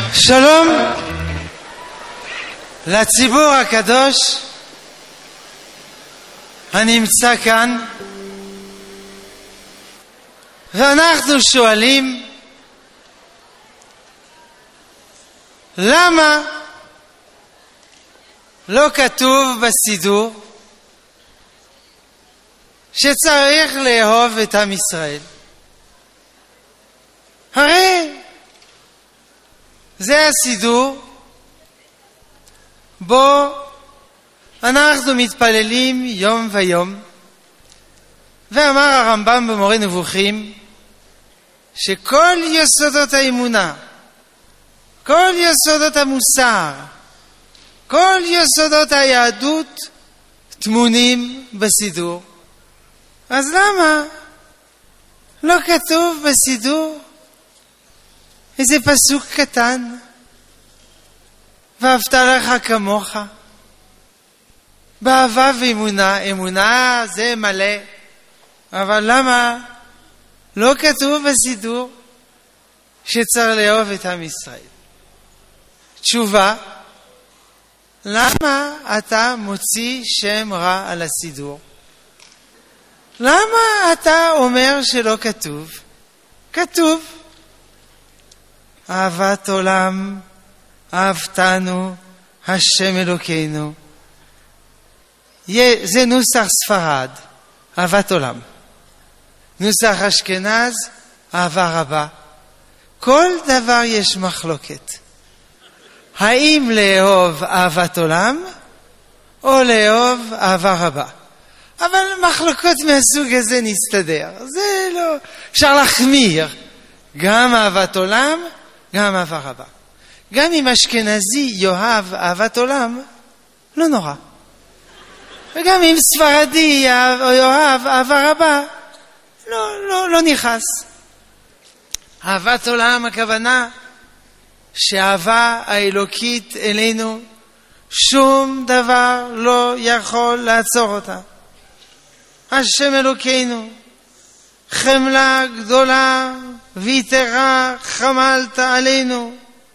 שלום לציבור הקדוש הנמצא כאן, ואנחנו שואלים למה לא כתוב בסידור שצריך לאהוב את עם ישראל? הרי זה הסידור בו אנחנו מתפללים יום ויום, ואמר הרמב"ם במורה נבוכים שכל יסודות האמונה, כל יסודות המוסר, כל יסודות היהדות טמונים בסידור. אז למה לא כתוב בסידור איזה פסוק קטן, ואהבת לך כמוך? באהבה ואמונה, אמונה זה מלא, אבל למה לא כתוב בסידור שצריך לאהוב את עם ישראל? תשובה, למה אתה מוציא שם רע על הסידור? למה אתה אומר שלא כתוב? כתוב, אהבת עולם אהבתנו השם אלוקינו. זה נוסח ספרד, אהבת עולם. נוסח אשכנז, אהבה רבה. כל דבר יש מחלוקת. האם לאהוב אהבת עולם או לאהוב אהבה רבה? אבל מחלוקות מהסוג הזה נסתדר. זה לא, אפשר להחמיר. גם אהבת עולם, גם אהבה רבה. גם אם אשכנזי יאהב אהבת עולם, לא נורא. וגם אם ספרדי יאהב אהבה רבה, לא נכנס. אהבת עולם הכוונה שהאהבה האלוקית אלינו, שום דבר לא יכול לעצור אותה. השם אלוקינו, חמלה גדולה ויתרה חמלת עלינו.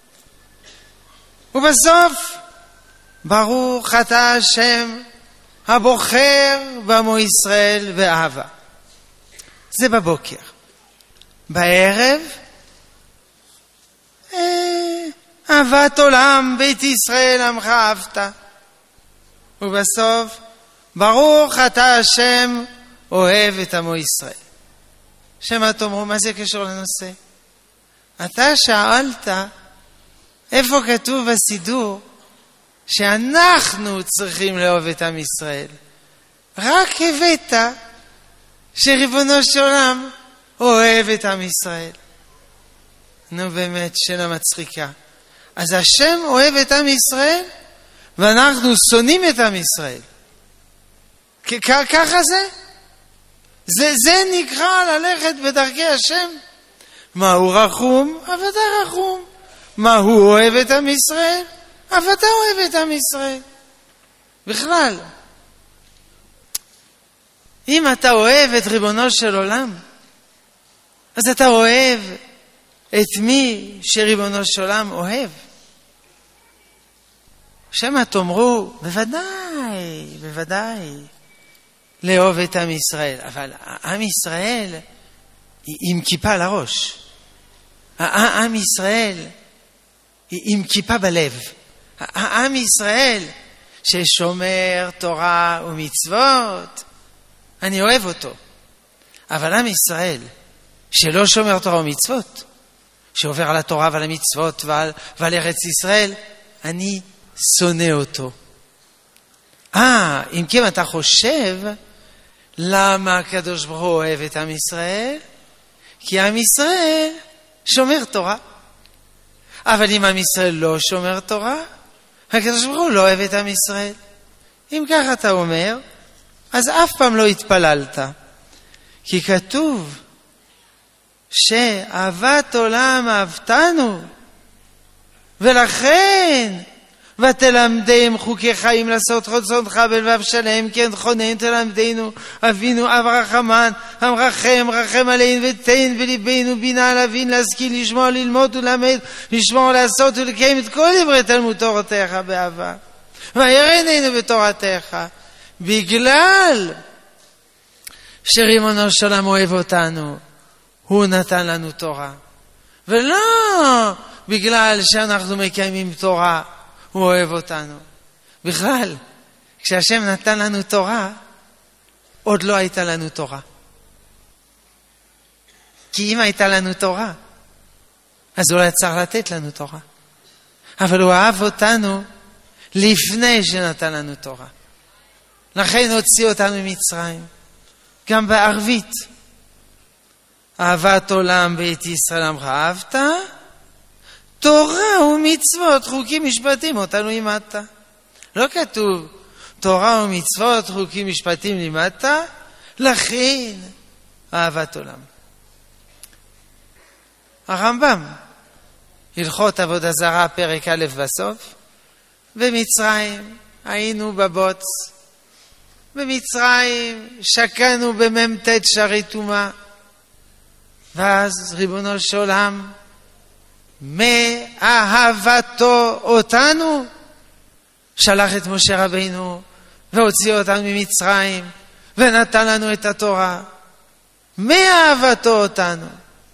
ובסוף, ברוך אתה השם הבוחר בעמו ישראל באהבה. זה בבוקר. בערב, אהבת עולם בית ישראל עמך אהבת. ובסוף, ברוך אתה השם אוהב את עמו ישראל. שמה תאמרו, מה זה קשור לנושא? אתה שאלת איפה כתוב בסידור שאנחנו צריכים לאהוב את עם ישראל. רק הבאת שריבונו של עולם אוהב את עם ישראל. נו באמת, שאלה מצחיקה. אז השם אוהב את עם ישראל ואנחנו שונאים את עם ישראל. ככה זה? זה נקרא ללכת בדרכי השם. מה הוא רחום? עבדה רחום. מה הוא אוהב את עם ישראל? עבדה אוהב את עם ישראל. בכלל, אם אתה אוהב את ריבונו של עולם, אז אתה אוהב את מי שריבונו של עולם אוהב. שמה תאמרו, בוודאי, לאהוב את עם ישראל. אבל עם ישראל עם כיפה על הראש. עם ישראל עם כיפה בלב. עם ישראל ששומר תורה ומצוות, אני אוהב אותו. אבל עם ישראל שלא שומר תורה ומצוות, שעובר על התורה ועל המצוות ועל ארץ ישראל, אני שונא אותו. אם כן אתה חושב למה הקדוש ברוך הוא אוהב את עם ישראל? כי עם ישראל שומר תורה. אבל אם עם ישראל לא שומר תורה, הקדוש ברוך הוא לא אוהב את עם ישראל. אם ככה אתה אומר, אז אף פעם לא התפללת. כי כתוב שאהבת עולם אהבתנו, ולכן ותלמדם חוקי חיים לעשות רצונך בלבב שלם, כן חונן תלמדנו אבינו אב רחמן, המרחם רחם עלינו ותן בליבנו בינה להבין להשכיל לשמוע ללמוד ולמד לשמור לעשות ולקיים את כל דברי תלמוד תורתך באהבה, וירננו בתורתך, בגלל שריבונו של עולם אוהב אותנו, הוא נתן לנו תורה, ולא בגלל שאנחנו מקיימים תורה הוא אוהב אותנו. בכלל, כשהשם נתן לנו תורה, עוד לא הייתה לנו תורה. כי אם הייתה לנו תורה, אז הוא לא צריך לתת לנו תורה. אבל הוא אהב אותנו לפני שנתן לנו תורה. לכן הוציא אותנו ממצרים. גם בערבית. אהבת עולם בית ישראל עמך אהבת, תורה ומצוות, חוקים משפטים, אותנו לימדת. לא כתוב תורה ומצוות, חוקים משפטים לימדת, לכן אהבת עולם. הרמב"ם, הלכות עבודה זרה, פרק א' בסוף, במצרים היינו בבוץ, במצרים שקענו במ"ט שערי טומאה, ואז ריבונו של עולם מאהבתו אותנו שלח את משה רבינו והוציא אותנו ממצרים ונתן לנו את התורה. מאהבתו אותנו,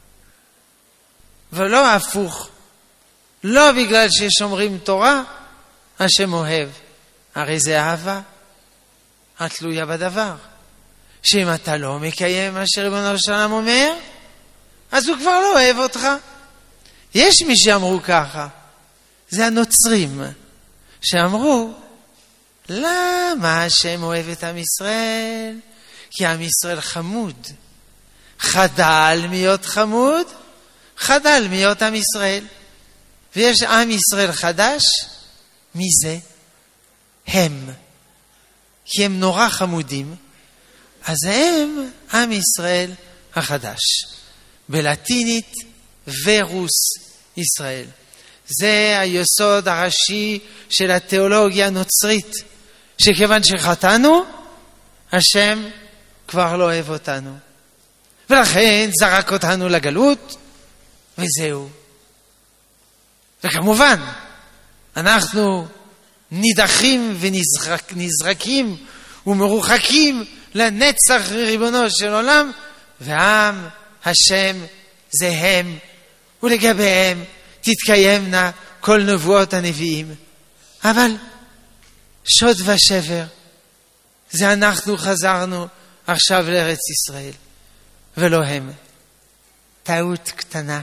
ולא הפוך. לא בגלל ששומרים תורה השם אוהב, הרי זה אהבה התלויה בדבר, שאם אתה לא מקיים מה שריבונו של עולם אומר, אז הוא כבר לא אוהב אותך. יש מי שאמרו ככה, זה הנוצרים, שאמרו, למה השם אוהב את עם ישראל? כי עם ישראל חמוד. חדל להיות חמוד, חדל להיות עם ישראל. ויש עם ישראל חדש, מי זה? הם. כי הם נורא חמודים, אז הם עם ישראל החדש. בלטינית ורוס ישראל. זה היסוד הראשי של התיאולוגיה הנוצרית, שכיוון שחטאנו, השם כבר לא אוהב אותנו. ולכן זרק אותנו לגלות, וזהו. וכמובן, אנחנו נידחים ונזרקים ומרוחקים לנצח ריבונו של עולם, ועם השם זה הם, ולגביהם תתקיימנה כל נבואות הנביאים. אבל שוד ושבר, זה אנחנו חזרנו עכשיו לארץ ישראל, ולא הם. טעות קטנה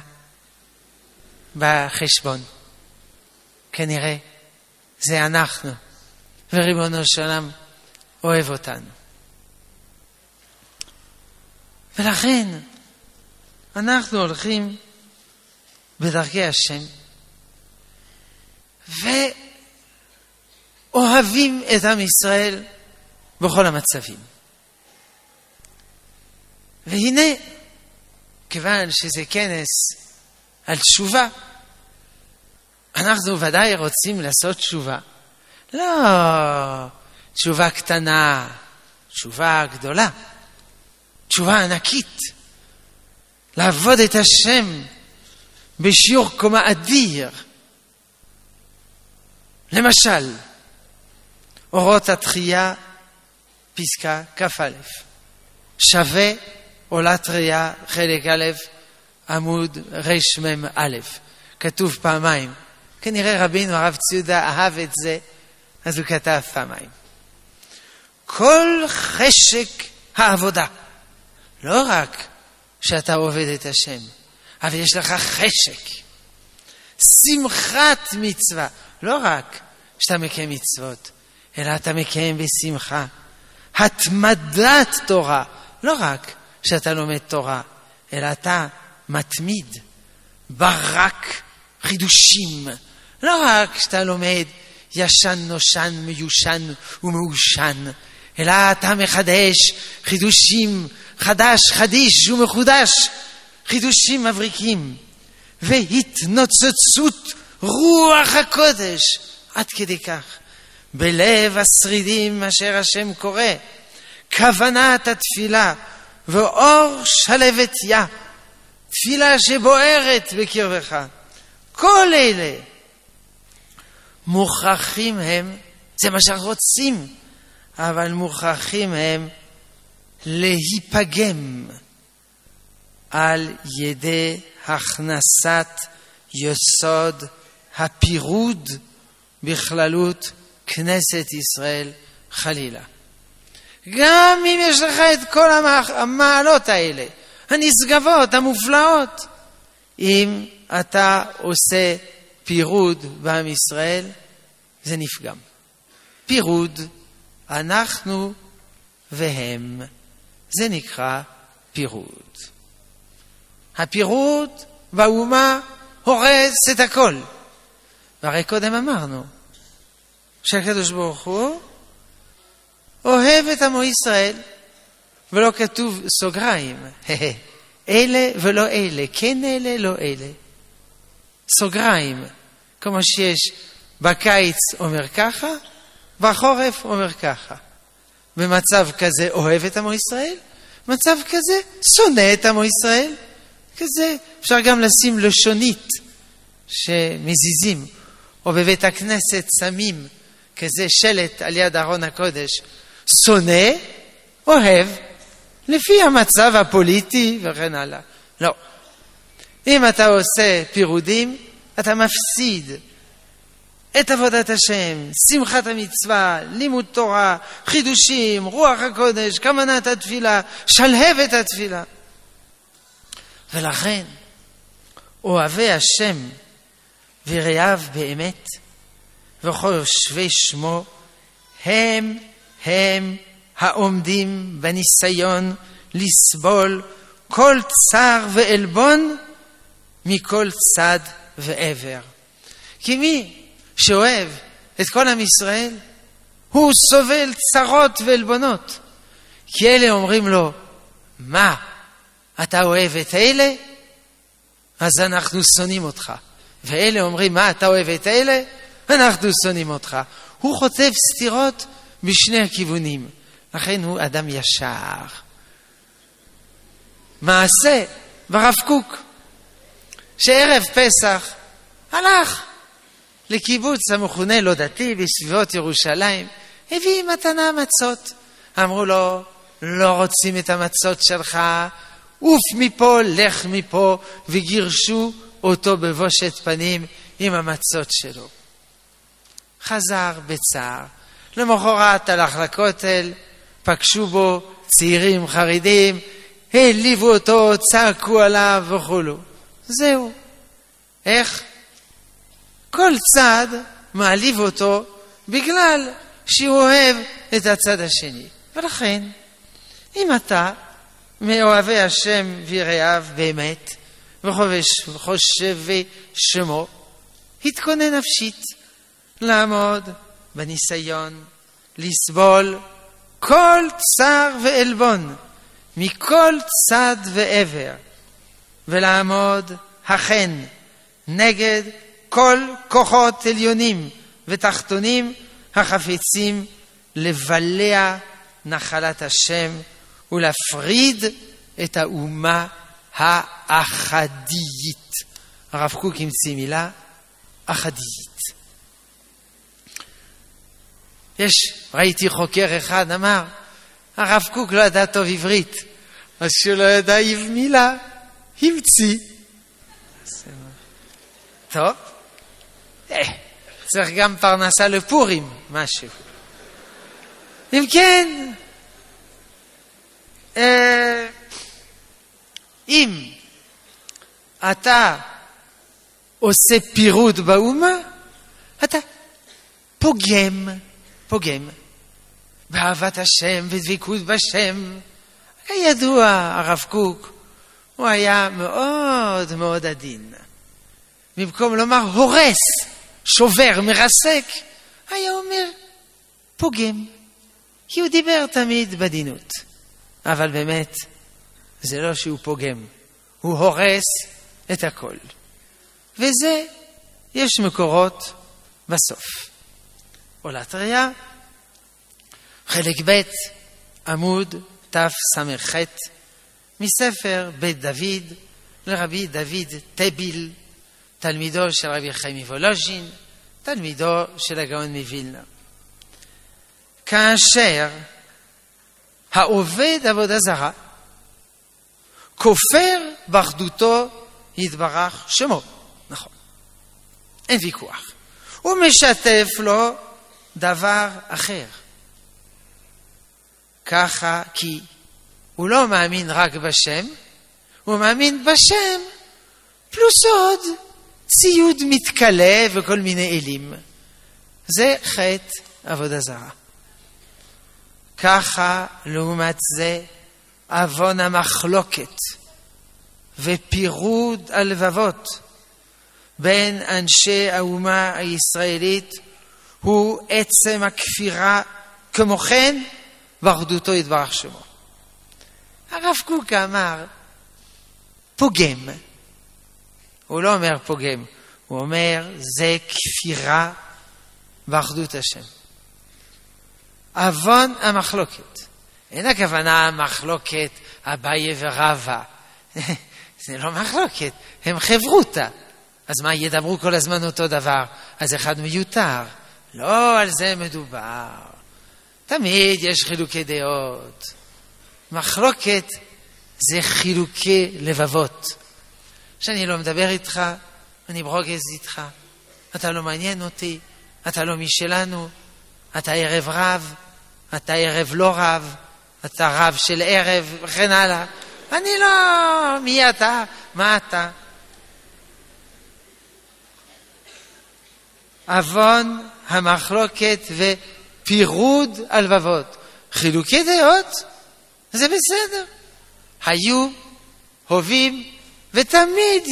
בחשבון. כנראה זה אנחנו, וריבונו של עולם אוהב אותנו. ולכן אנחנו הולכים בדרכי השם ואוהבים את עם ישראל בכל המצבים. והנה, כיוון שזה כנס על תשובה, אנחנו ודאי רוצים לעשות תשובה. לא תשובה קטנה, תשובה גדולה, תשובה ענקית. לעבוד את השם בשיעור קומה אדיר. למשל, אורות התחייה, פסקה כ"א. שווה עולת ראייה, חלק א', עמוד רמ"א. כתוב פעמיים. כנראה רבינו הרב ציודה אהב את זה, אז הוא כתב פעמיים. כל חשק העבודה, לא רק שאתה עובד את השם, אבל יש לך חשק, שמחת מצווה, לא רק שאתה מקיים מצוות, אלא אתה מקיים בשמחה. התמדת תורה, לא רק שאתה לומד תורה, אלא אתה מתמיד ברק חידושים. לא רק שאתה לומד ישן נושן מיושן ומאושן, אלא אתה מחדש חידושים, חדש חדיש ומחודש, חידושים מבריקים. והתנוצצות רוח הקודש עד כדי כך. בלב השרידים אשר השם קורא, כוונת התפילה ואור שלוותיה, תפילה שבוערת בקרבך. כל אלה מוכרחים הם, זה מה שאנחנו רוצים, אבל מוכרחים הם להיפגם על ידי הכנסת יסוד הפירוד בכללות כנסת ישראל חלילה. גם אם יש לך את כל המעלות האלה, הנשגבות, המופלאות, אם אתה עושה פירוד בעם ישראל, זה נפגם. פירוד, אנחנו והם, זה נקרא פירוד. הפירוד באומה הורס את הכל. והרי קודם אמרנו שהקדוש ברוך הוא אוהב את עמו ישראל, ולא כתוב סוגריים, אלה ולא אלה, כן אלה לא אלה. סוגריים, כמו שיש בקיץ אומר ככה, בחורף אומר ככה. במצב כזה אוהב את עמו ישראל, מצב כזה שונא את עמו ישראל. כזה אפשר גם לשים לשונית שמזיזים, או בבית הכנסת שמים כזה שלט על יד ארון הקודש, שונא, אוהב, לפי המצב הפוליטי וכן הלאה. לא. אם אתה עושה פירודים, אתה מפסיד את עבודת השם, שמחת המצווה, לימוד תורה, חידושים, רוח הקודש, כוונת התפילה, שלהבת התפילה. ולכן, אוהבי השם ויראיו באמת, וחושבי שמו, הם העומדים בניסיון לסבול כל צער ועלבון מכל צד ועבר. כי מי שאוהב את כל עם ישראל, הוא סובל צרות ועלבונות. כי אלה אומרים לו, מה, אתה אוהב את אלה? אז אנחנו שונאים אותך. ואלה אומרים, מה, אתה אוהב את אלה? אנחנו שונאים אותך. הוא חוטף סתירות בשני הכיוונים. לכן הוא אדם ישר. מעשה ברב קוק, שערב פסח הלך לקיבוץ המכונה לא דתי בסביבות ירושלים, הביא מתנה מצות. אמרו לו, לא רוצים את המצות שלך, עוף מפה, לך מפה, וגירשו אותו בבושת פנים עם המצות שלו. חזר בצער. למחרת הלך לכותל, פגשו בו צעירים חרדים, העליבו אותו, צעקו עליו וכולו. זהו. איך? כל צד מעליב אותו בגלל שהוא אוהב את הצד השני. ולכן, אם אתה מאוהבי השם ויראיו באמת, וחושבי שמו, התכונן נפשית לעמוד בניסיון, לסבול כל צער ועלבון מכל צד ועבר, ולעמוד הכן נגד כל כוחות עליונים ותחתונים החפצים לבלע נחלת השם ולהפריד את האומה האחדית. הרב קוק המציא מילה אחדית. ראיתי חוקר אחד אמר, הרב קוק לא ידע טוב עברית, אז שהוא לא ידע מילה, המציא. טוב, צריך גם פרנסה לפורים, משהו. אם כן, אם אתה עושה פירוד באומה, אתה פוגם באהבת השם ודבקות בשם. כידוע, הרב קוק, הוא היה מאוד מאוד עדין. במקום לומר הורס, שובר, מרסק, היה אומר פוגם. כי הוא דיבר תמיד בדינות. אבל באמת, זה לא שהוא פוגם. הוא הורס את הכל. וזה, יש מקורות בסוף. עולת ראייה. חלק ב' עמוד תס"ח מספר בית דוד לרבי דוד טביל, תלמידו של רבי חיים מוולוז'ין, תלמידו של הגאון מווילנה. כאשר העובד עבודה זרה כופר באחדותו יתברך שמו, נכון, אין ויכוח, הוא משתף לו דבר אחר, ככה כי הוא לא מאמין רק בשם, הוא מאמין בשם פלוס עוד ציוד מתקלה וכל מיני אלים. זה חטא עבודה זרה. ככה לעומת זה עוון המחלוקת ופירוד הלבבות בין אנשי האומה הישראלית הוא עצם הכפירה, כמו כן באחדותו יתברך שמו. הרב קוק אמר פוגם, הוא לא אומר פוגם, הוא אומר זה כפירה באחדות השם. עוון המחלוקת, אין הכוונה מחלוקת אביי ורבא, זה לא מחלוקת, הם חברותה, אז מה, ידברו כל הזמן אותו דבר, אז אחד מיותר, לא על זה מדובר, תמיד יש חילוקי דעות, מחלוקת זה חילוקי לבבות. שאני לא מדבר איתך, אני ברוגז איתך, אתה לא מעניין אותי, אתה לא משלנו, אתה ערב רב, אתה ערב לא רב, אתה רב של ערב וכן הלאה. אני לא, מי אתה? מה אתה? עוון המחלוקת ופירוד הלבבות. חילוקי דעות זה בסדר. היו, הובים, ותמיד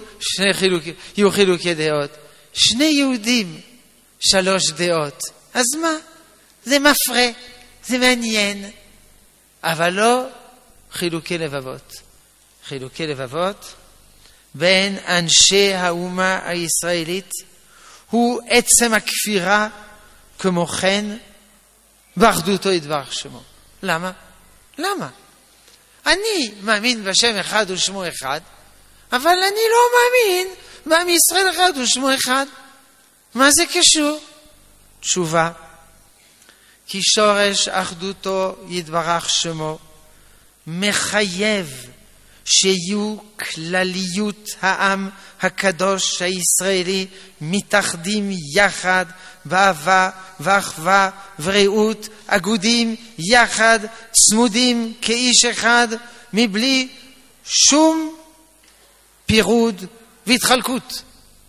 יהיו חילוקי דעות. שני יהודים, 3 דעות. אז מה? זה מפרה, זה מעניין. אבל לא חילוקי לבבות. חילוקי לבבות בין אנשי האומה הישראלית הוא עצם הכפירה, כמו כן באחדותו יתברך שמו. למה? למה? אני מאמין בשם אחד ושמו אחד, אבל אני לא מאמין בעם ישראל אחד ושמו אחד. מה זה קשור? תשובה, כי שורש אחדותו יתברך שמו מחייב שיהיו כלליות העם הקדוש הישראלי מתאחדים יחד באהבה ואחווה ורעות, אגודים יחד, צמודים כאיש אחד, מבלי שום פירוד והתחלקות.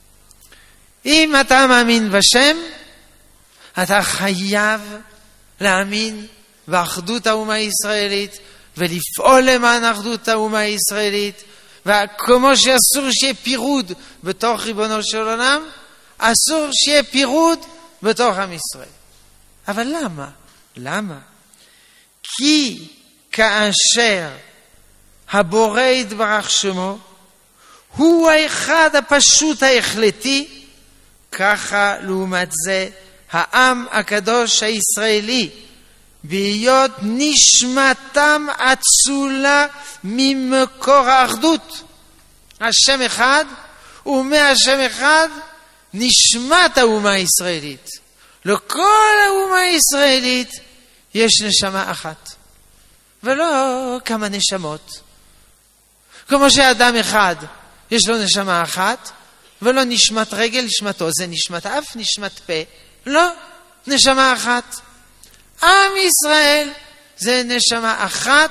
אם אתה מאמין בשם, אתה חייב להאמין באחדות האומה הישראלית ולפעול למען אחדות האומה הישראלית, וכמו שאסור שיהיה פירוד בתוך ריבונו של עולם, אסור שיהיה פירוד בתוך עם ישראל. אבל למה? למה? כי כאשר הבורא יתברך שמו הוא האחד הפשוט ההחלטי, ככה לעומת זה העם הקדוש הישראלי, בהיות נשמתם אצולה ממקור האחדות. השם אחד, ומהשם אחד נשמת האומה הישראלית. לכל האומה הישראלית יש נשמה אחת, ולא כמה נשמות. כמו שאדם אחד יש לו נשמה אחת, ולא נשמת רגל, נשמת אוזן, נשמת אף, נשמת פה. לא, נשמה אחת. עם ישראל זה נשמה אחת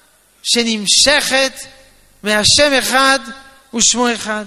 שנמשכת מהשם אחד ושמו אחד.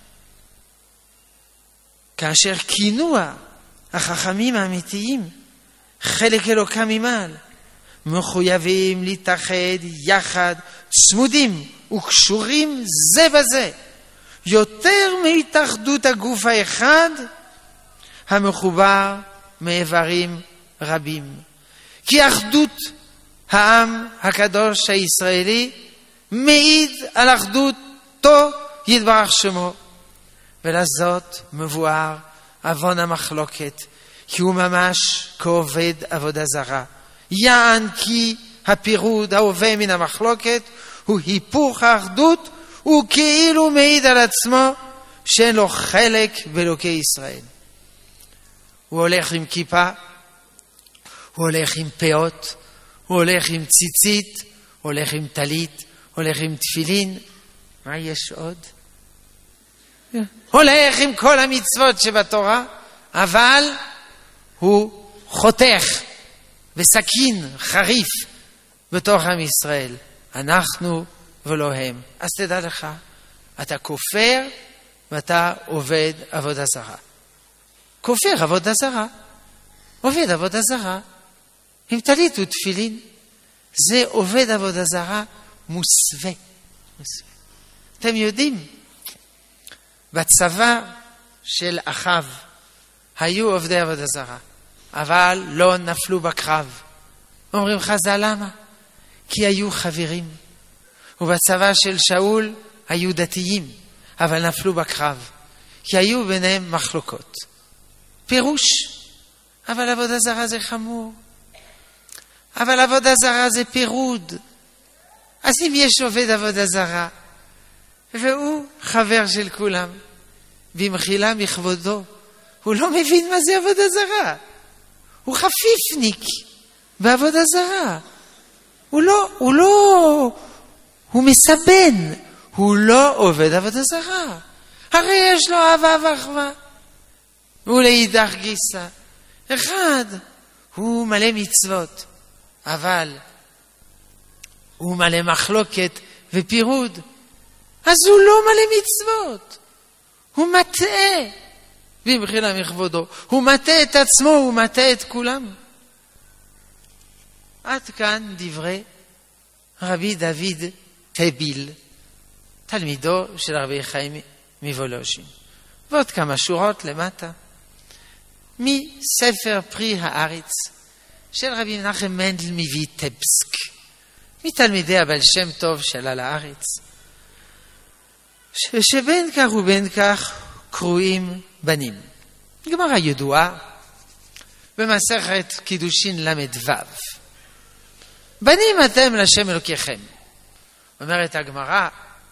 כאשר כינוע החכמים האמיתיים, חלק אלוקם ממעל, מחויבים להתאחד יחד, צמודים וקשורים זה בזה, יותר מהתאחדות הגוף האחד המחובר מאיברים רבים. כי אחדות העם הקדוש הישראלי מעיד על אחדותו יתברך שמו, ולזאת מבואר עוון המחלוקת, כי הוא ממש כעובד עבודה זרה. יען כי הפירוד ההווה מן המחלוקת הוא היפוך האחדות, הוא כאילו מעיד על עצמו שאין לו חלק באלוקי ישראל. הוא הולך עם כיפה, הוא הולך עם פאות, הוא הולך עם ציצית, הוא הולך עם טלית, הולך עם תפילין. מה יש עוד? הולך עם כל המצוות שבתורה, אבל הוא חותך בסכין חריף בתוך עם ישראל. אנחנו ולא הם. אז תדע לך, אתה כופר ואתה עובד עבודה זרה. כופר עבודה זרה, עובד עבודה זרה, עם טלית ותפילין. זה עובד עבודה זרה מוסווה. אתם יודעים, בצבא של אחאב היו עובדי עבודה זרה, אבל לא נפלו בקרב. אומרים חז"ל למה? כי היו חברים. ובצבא של שאול היו דתיים, אבל נפלו בקרב, כי היו ביניהם מחלוקות. פירוש, אבל עבודה זרה זה חמור. אבל עבודה זרה זה פירוד. אז אם יש עובד עבודה זרה, והוא חבר של כולם, במחילה מכבודו, הוא לא מבין מה זה עבודה זרה. הוא חפיפניק בעבודה זרה. הוא מסבן. הוא לא עובד עבודה זרה. הרי יש לו אהבה ואחווה. ולאידך גיסא, אחד, הוא מלא מצוות, אבל הוא מלא מחלוקת ופירוד. אז הוא לא מלא מצוות. הוא מטעה. במחילה מכבודו. הוא מטעה את עצמו, הוא מטעה את כולם. עד כאן דברי רבי דוד טביל, תלמידו של רבי חיים מוולוז'ין. ועוד כמה שורות למטה. מספר פרי הארץ של רבי מנחם מנדל מויטבסק, מתלמידי הבעל שם טוב שעלה לארץ, שבין כך ובין כך קרויים בנים. גמרא ידועה במסכת קידושין למדוו. בנים אתם לשם אלוקיכם. אומרת הגמרא,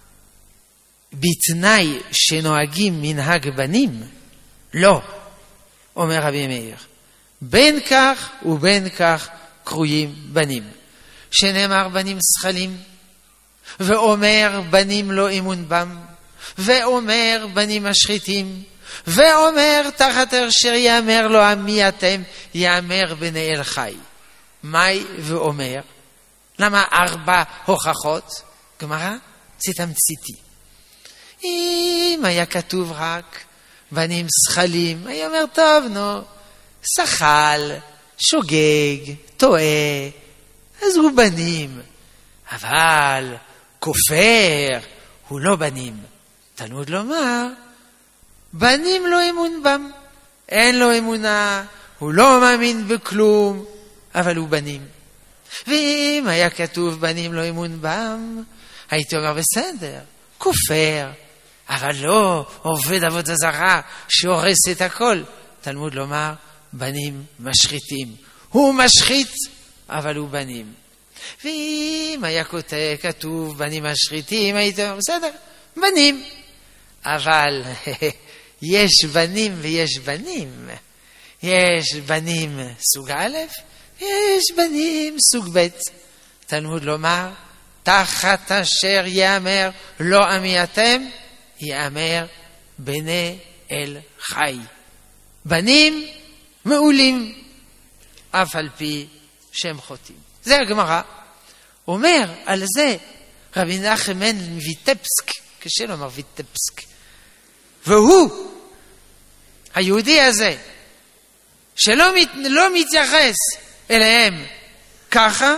בתנאי שנוהגים מנהג בנים, לא. אומר רבי מאיר, בין כך ובין כך קרויים בנים. שנאמר בנים שכלים, ואומר בנים לא אמון בם, ואומר בנים משחיתים, ואומר תחת אשר יאמר לו עמי אתם, יאמר בני אל חי. מאי ואומר? למה 4 הוכחות? גמרא, זה תמציתי. אם היה כתוב רק בנים שכלים, היה אומר טוב, נו, שחל, שוגג, טועה, אז הוא בנים. אבל כופר, הוא לא בנים. תלמוד לומר, בנים לא אמון בם, אין לו אמונה, הוא לא מאמין בכלום, אבל הוא בנים. ואם היה כתוב בנים לא אמון בם, הייתי אומר בסדר, כופר, אבל לא עובד עבודה זרה שהורס את הכל. תלמוד לומר, בנים משחיתים. הוא משחית, אבל הוא בנים. ואם היה כתוב בנים משחיתים, הייתי אומר בסדר, בנים. אבל יש בנים ויש בנים. יש בנים סוג א', יש בנים סוג ב'. תלמוד לומר, תחת אשר יאמר לא עמי אתם, יאמר בני אל חי. בנים מעולים, אף על פי שהם חוטאים. זה הגמרא. אומר על זה רבי מנחם מנדל מויטבסק, קשה לומר ויטבסק, והוא, היהודי הזה, שלא מתייחס אליהם ככה,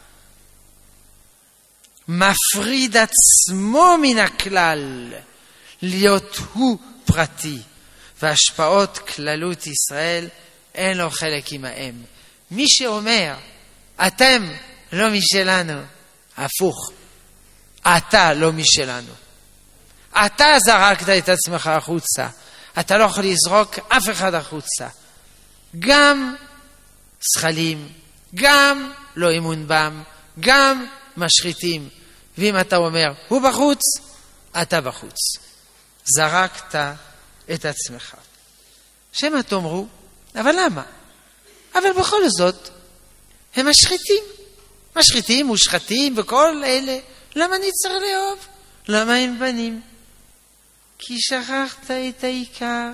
מפריד עצמו מן הכלל, להיות הוא פרטי, והשפעות כללות ישראל אין לו חלק עמהם. מי שאומר, אתם לא משלנו, הפוך, אתה לא משלנו. אתה זרקת את עצמך החוצה, אתה לא יכול לזרוק אף אחד החוצה. גם שכלים, גם לא אמון בם, גם משחיתים. ואם אתה אומר, הוא בחוץ, אתה בחוץ. זרקת את עצמך. שמא תאמרו, אבל למה? אבל בכל זאת, הם משחיתים. משחיתים ושחטים וכל אלה. למה אני צריך לאהוב? למה הם בנים? כי שכחת את העיקר.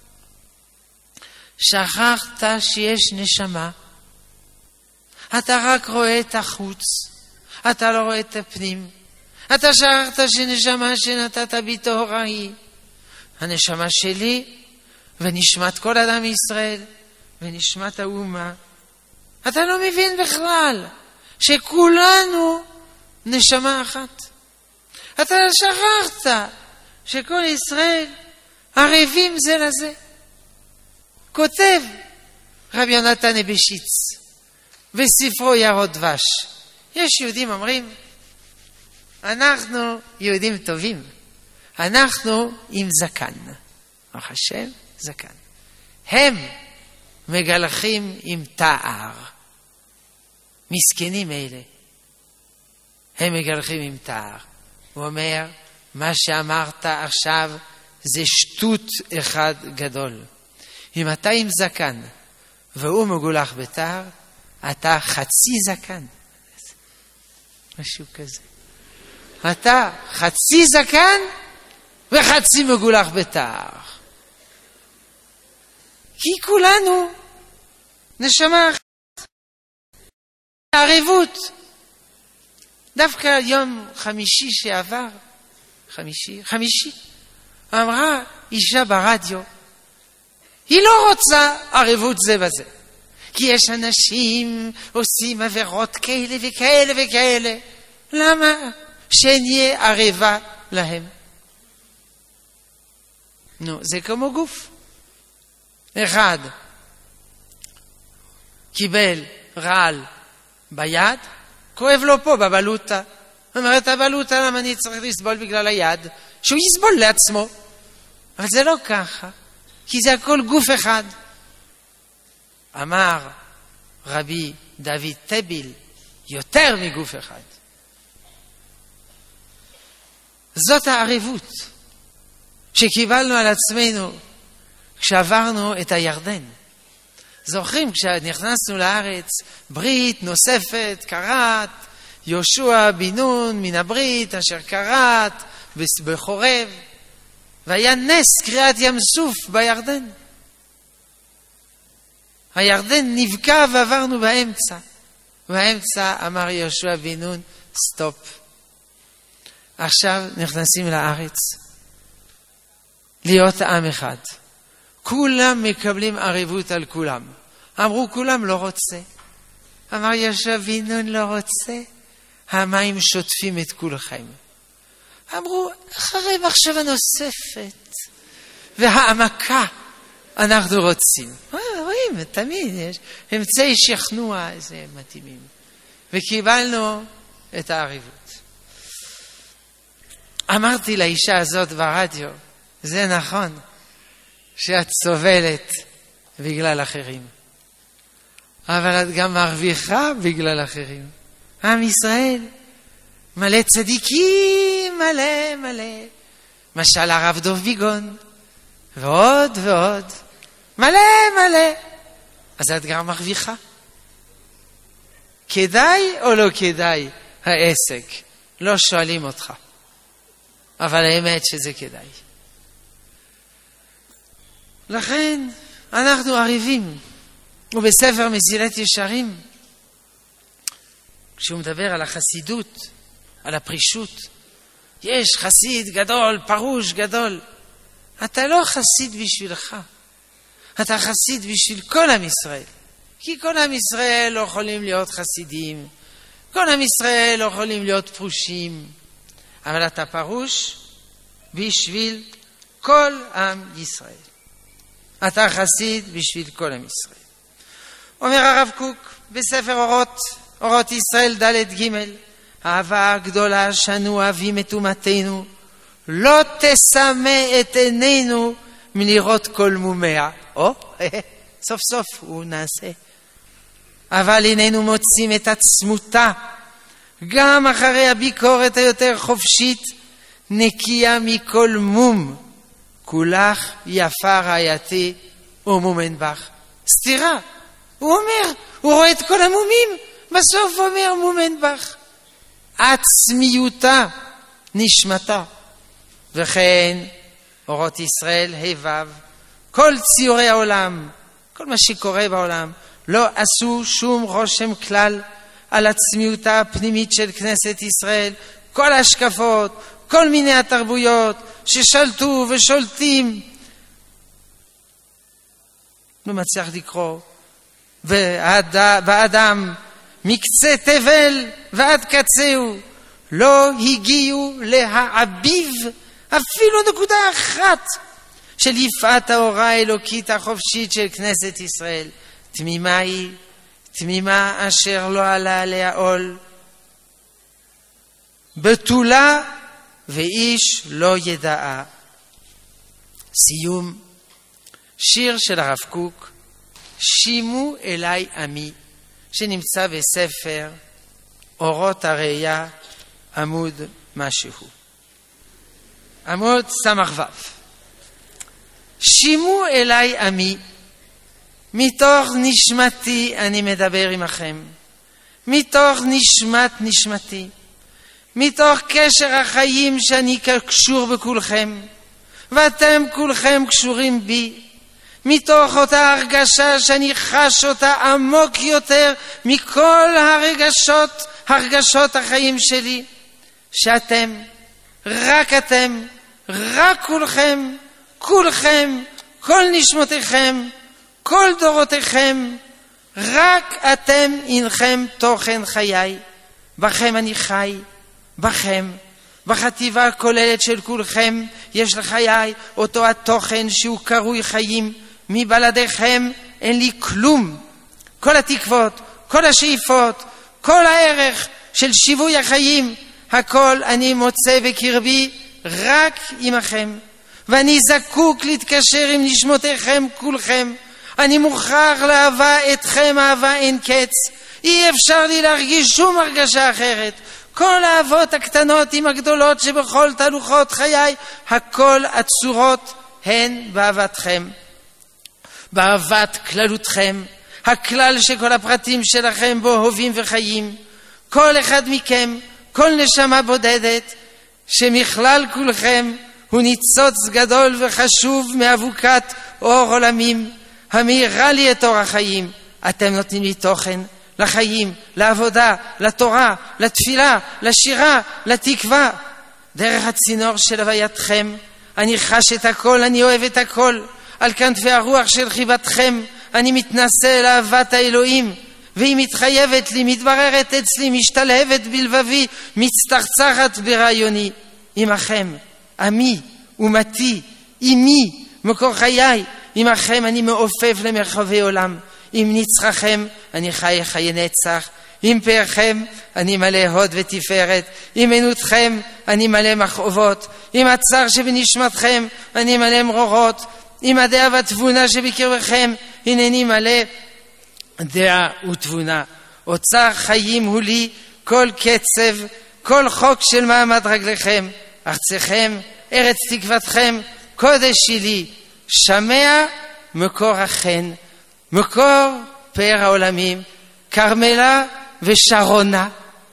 שכחת שיש נשמה. אתה רק רואה את החוץ. אתה לא רואה את הפנים. אתה שכחת שנשמה שנתת בי טהורה היא. הנשמה שלי ונשמת כל אדם ישראל ונשמת האומה. אתה לא מבין בכלל שכולנו נשמה אחת. אתה שכחת שכל ישראל ערבים זה לזה. כותב רבי יונתן אבשיץ בספרו יערות דבש. יש יהודים אומרים, אנחנו יהודים טובים, אנחנו עם זקן. ברוך השם, זקן. הם מגלחים עם תער. מסכנים אלה. הם מגלחים עם תער. הוא אומר, מה שאמרת עכשיו זה שטות אחד גדול. אם אתה עם זקן והוא מגולח בתער, אתה חצי זקן. משהו כזה. אתה חצי זקן וחצי מגולח בתער. כי כולנו נשמה אחת. הערבות. דווקא יום חמישי שעבר, חמישי, אמרה אישה ברדיו, היא לא רוצה ערבות זה בזה. כי יש אנשים עושים עבירות כאלה וכאלה וכאלה. למה? שנהיה ערבה להם. נו, זה כמו גוף. אחד קיבל רעל ביד, כואב לו פה בבלוטה. אומרת הבלוטה, למה אני צריך לסבול בגלל היד? שהוא יסבול לעצמו. אבל זה לא ככה, כי זה הכל גוף אחד. אמר רבי דוד טביל, יותר מגוף אחד. זאת הערבות שקיבלנו על עצמנו כשעברנו את הירדן. זוכרים כשנכנסנו לארץ, ברית נוספת, קראת, יהושע בן נון מן הברית אשר קראת בחורב, והיה נס קריעת ים סוף בירדן. הירדן נבקע ועברנו באמצע. באמצע אמר יהושע בן נון, סטופ. עכשיו נכנסים לארץ. להיות עם אחד. כולם מקבלים ערבות על כולם. אמרו כולם לא רוצה. אמר יהושע בן נון לא רוצה. המים שוטפים את כולכם. אמרו אחרי מחשבה נוספת והעמקה אנחנו רוצים. רואים, תמיד יש אמצעי שכנוע איזה מתאימים. וקיבלנו את הערבות. אמרתי לאישה הזאת ברדיו, זה נכון שאת סובלת בגלל אחרים. אבל את גם מרוויחה בגלל אחרים. עם ישראל מלא צדיקים, מלא מלא. משל הרב דוב ביגון, ועוד ועוד. מלא מלא. אז את גם מרוויחה. כדאי או לא כדאי העסק? לא שואלים אותך. אבל האמת שזה כדאי. לכן אנחנו ערבים. ובספר מסילת ישרים, כשהוא מדבר על החסידות, על הפרישות, יש חסיד גדול, פרוש גדול. אתה לא חסיד בשבילך. אתה חסיד בשביל כל עם ישראל. כי כל עם ישראל לא יכולים להיות חסידים. כל עם ישראל לא יכולים להיות פרושים. אבל אתה פרוש בשביל כל עם ישראל. אתה חסיד בשביל כל עם ישראל. אומר הרב קוק בספר אורות ישראל ד' ג', האהבה הגדולה שאנו אוהבים את אומתנו לא תסמא את עינינו מלראות כל מומיה. סוף סוף הוא נעשה. אבל איננו מוצאים את עצמותה, גם אחרי הביקורת היותר חופשית, נקייה מכל מום, כולך יפה רעייתי ומומן בך. סתירה, הוא אומר, הוא רואה את כל המומים, בסוף הוא אומר מומן בך. עצמיותה נשמתה. וכן אורות ישראל היבב, כל ציורי העולם, כל מה שקורה בעולם, לא עשו שום רושם כלל על עצמיותה הפנימית של כנסת ישראל. כל ההשקפות, כל מיני התרבויות ששלטו ושולטים, לא מצליח לקרוא, והאדם מקצה תבל ועד קצהו לא הגיעו להעביב אפילו נקודה אחת של יפעת האורה האלוקית החופשית של כנסת ישראל. תמימה היא, תמימה אשר לא עלה עליה עול, בתולה ואיש לא ידעה. סיום, שיר של הרב קוק, שימו אליי עמי, שנמצא בספר אורות הראייה עמוד משהו, עמוד סמ"ו. שימו אליי עמי, מתוך נשמתי אני מדבר עמכם, מתוך נשמת נשמתי, מתוך קשר החיים שאני קשור בכולכם, ואתם כולכם קשורים בי, מתוך אותה הרגשה שאני חש אותה עמוק יותר מכל הרגשות החיים שלי, שאתם, רק כולכם, כל נשמותיכם, כל דורותיכם, רק אתם אינכם תוכן חיי. בכם אני חי, בכם, בחטיבה הכוללת של כולכם יש לחיי אותו התוכן שהוא קרוי חיים. מבלעדיכם אין לי כלום. כל התקוות, כל השאיפות, כל הערך של שיווי החיים, הכל אני מוצא בקרבי רק עמכם, ואני זקוק להתקשר עם נשמותיכם כולכם. אני מוכרח לאהבה אתכם אהבה אין קץ. אי אפשר לי להרגיש שום הרגשה אחרת. כל האהבות הקטנות עם הגדולות שבכל תהלוכות חיי, הכל הצורות הן באהבתכם, באהבת כללותכם, הכלל שכל הפרטים שלכם בו הווים וחיים. כל אחד מכם, כל נשמה בודדת, שמכלל כולכם הוא ניצוץ גדול וחשוב מאבוקת אור עולמים, המאירה לי את אור החיים. אתם נותנים לי תוכן לחיים, לעבודה, לתורה, לתפילה, לשירה, לתקווה. דרך הצינור של הווייתכם אני חש את הכל, אני אוהב את הכל. על כנפי הרוח של חיבתכם אני מתנסה לאהבת האלוהים, והיא מתחייבת לי, מתבררת אצלי, משתלהבת בלבבי, מצטחצחת ברעיוני. עמכם, עמי, אומתי, אמי, מקור חיי, עמכם אני מעופף למרחבי עולם. עם נצחכם אני חי חיי נצח, עם פארכם אני מלא הוד ותפארת, עם ענותכם אני מלא מכאובות, עם הצער שבנשמתכם אני מלא מרורות, עם הדעה והתבונה שבקרבכם הנני מלא דעה ותבונה. אוצר חיים הוא לי כל קצב, כל חוק של מעמד רגליכם. ארצכם, ארץ תקוותכם, קודש שלי, שמע מקור החן, מקור פאר העולמים, כרמלה ושרונה.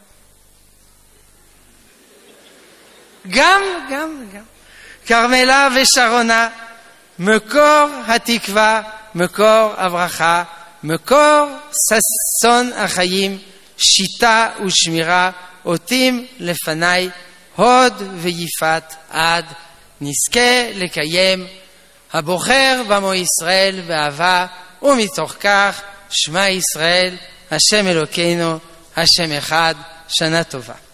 גם כרמלה ושרונה, מקור התקווה, מקור הברכה, מקור ששון החיים, שיטה ושמירה, אותים לפניי הוד ויפת עד. נזכה לקיים הבוחר במו ישראל באהבה, ומתוך כך שמע ישראל, השם אלוקינו, השם אחד. שנה טובה.